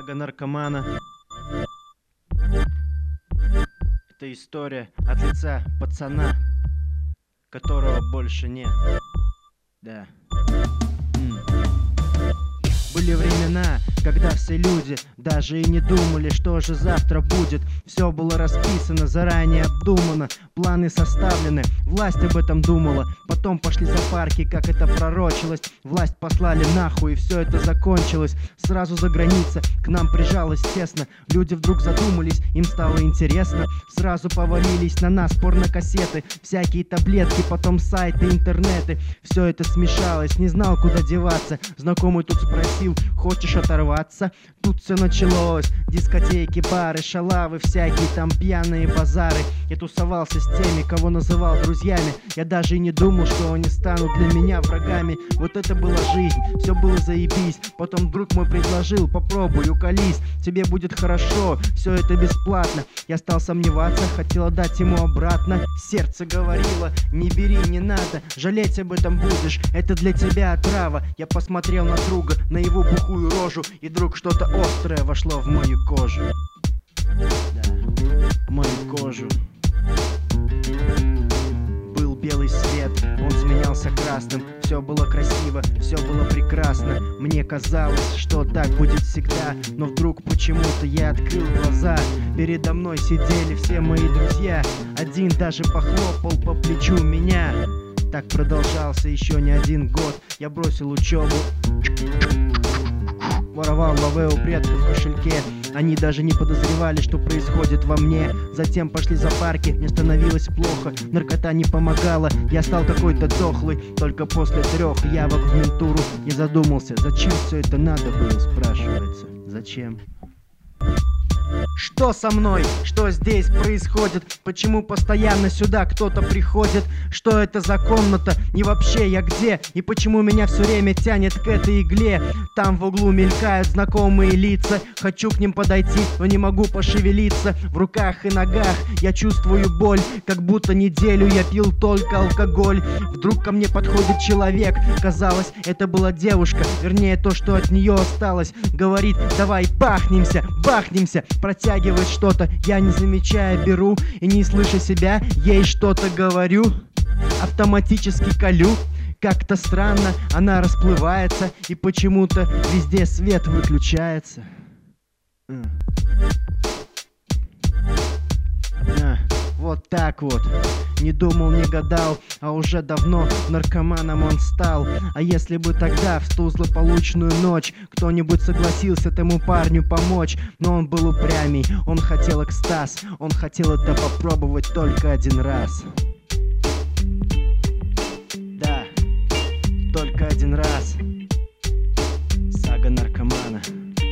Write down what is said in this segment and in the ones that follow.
Сага наркомана. Это история от лица пацана, которого больше нет. Да. Были времена, когда все люди даже и не думали, что же завтра будет. Все было расписано, заранее обдумано, планы составлены, власть об этом думала. Потом пошли запарки, как это пророчилось. Власть послали нахуй, и все это закончилось. Сразу за граница к нам прижалось тесно. Люди вдруг задумались, им стало интересно. Сразу повалились на нас порнокассеты, всякие таблетки, потом сайты, интернеты. Все это смешалось, не знал, куда деваться. Знакомый тут спросил: хочешь оторваться? Тут все началось. Дискотеки, бары, шалавы, всякие там пьяные базары. Я тусовался с теми, кого называл друзьями. Я даже и не думал, что они станут для меня врагами. Вот это была жизнь, все было заебись. Потом друг мой предложил: попробуй, уколись, тебе будет хорошо, все это бесплатно. Я стал сомневаться, хотел отдать ему обратно. Сердце говорило: не бери, не надо, жалеть об этом будешь, это для тебя отрава. Я посмотрел на друга, на его бухую рожу, и вдруг что-то острое вошло в мою кожу. Да, в мою кожу. Был белый свет, он сменялся красным. Все было красиво, все было прекрасно. Мне казалось, что так будет всегда. Но вдруг почему-то я открыл глаза. Передо мной сидели все мои друзья. Один даже похлопал по плечу меня. Так продолжался еще не один год. Я бросил учебу, воровал лавэ у предков в кошельке. Они даже не подозревали, что происходит во мне. Затем пошли запарки, мне становилось плохо. Наркота не помогала, я стал какой-то дохлый. Только после 3 явок в ментуру я задумался: зачем все это надо было, спрашивается. Зачем? Что со мной? Что здесь происходит? Почему постоянно сюда кто-то приходит? Что это за комната? И вообще я где? И почему меня все время тянет к этой игле? Там в углу мелькают знакомые лица. Хочу к ним подойти, но не могу пошевелиться. В руках и ногах я чувствую боль, как будто неделю я пил только алкоголь. Вдруг ко мне подходит человек. Казалось, это была девушка, вернее то, что от нее осталось. Говорит: давай бахнемся, бахнемся. Протягивает что-то, я не замечая беру. И не слыша себя, ей что-то говорю. Автоматически колю. Как-то странно она расплывается, и почему-то везде свет выключается. Вот так вот. Не думал, не гадал, а уже давно наркоманом он стал. А если бы тогда, в ту злополучную ночь, кто-нибудь согласился тому парню помочь? Но он был упрямей, он хотел экстаз, он хотел это попробовать только один раз. Да, только один раз. Сага наркомана.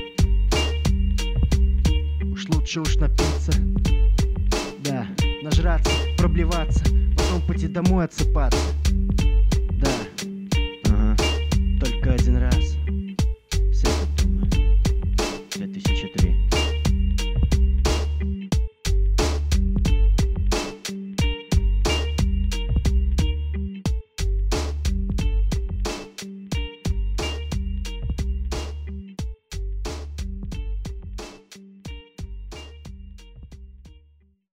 Лучше уж напиться. Да, нажраться, проблеваться, потом пойти домой отсыпаться. Да, ага, только один раз.